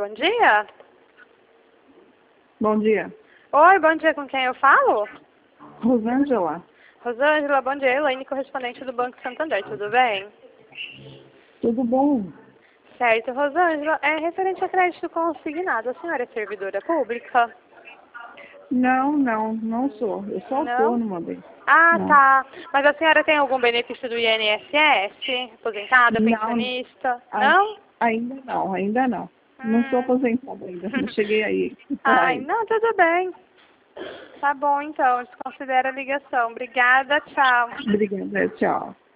bom dia. Bom dia. Oi, bom dia, com quem eu falo? Rosângela. Rosângela, bom dia. Elaine, correspondente do Banco Santander, tudo bem? Tudo bom? Certo, Rosângela, é referente a crédito consignado. A senhora é servidora pública? Não sou. Eu sou Não? autônoma, bem. Ah, Não. tá. Mas a senhora tem algum benefício do INSS? Aposentada, pensionista? Não? Ainda não. Não sou aposentada ainda, não cheguei aí. Ai, não, tudo bem. Tá bom, então. Desconsidera a ligação. Obrigada, tchau. Obrigada, tchau.